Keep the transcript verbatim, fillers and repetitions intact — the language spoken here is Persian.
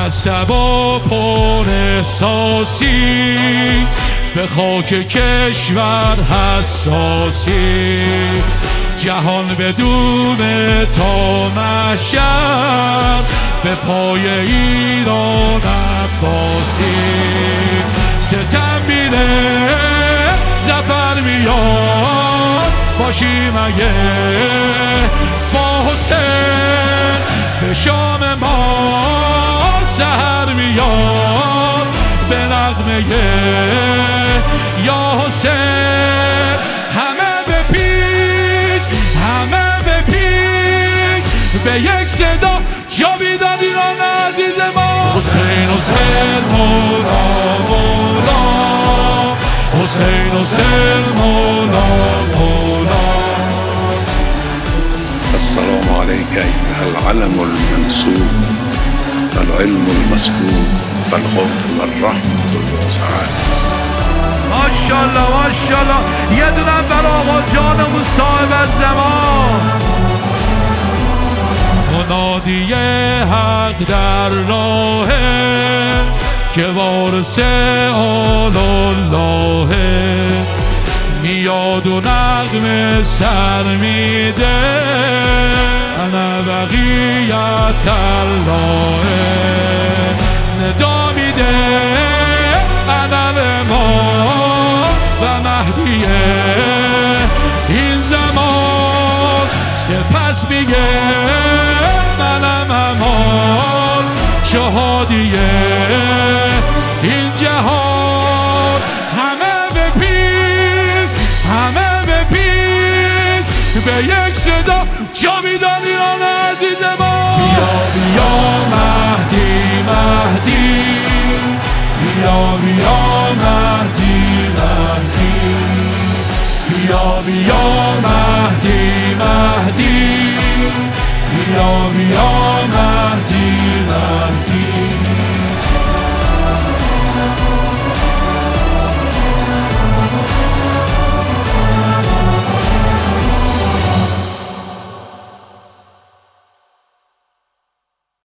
مصب و پر احساسی، به خاک کشور حساسی، جهان بدون تا محشر، به پای ایران عباسی. ستم میره ظفر میاد، باشیم اگه با حسین، به شام ما سحر میاد، به نغمه یا حسین. همه به پیش، همه به پیش، به یک صدا جاویدان ایران عزیز ما. حسین حسین مولا مولا، حسین حسین مولا مولا. السلام عليك أيها العلم المنسوب، العلم المسكوب، فالخوف والرحمة والسعادة. ماشاءالله ماشاءالله. یه دونم بر آقا جانمون صاحب الزمان. منادی حق در راهه که وارث آل الله، میاد و نغمه سر میده، انا بقیت الله، ندا میده انا الامام و مهدی این زمان، سپس میگه منم امان، شهادی این جهان. همه به پیر، همه به پیر، به یک صدا جاویدان ایران عزیز ما. بیا بیا مهدی مهدی، بیا بیا مهدی.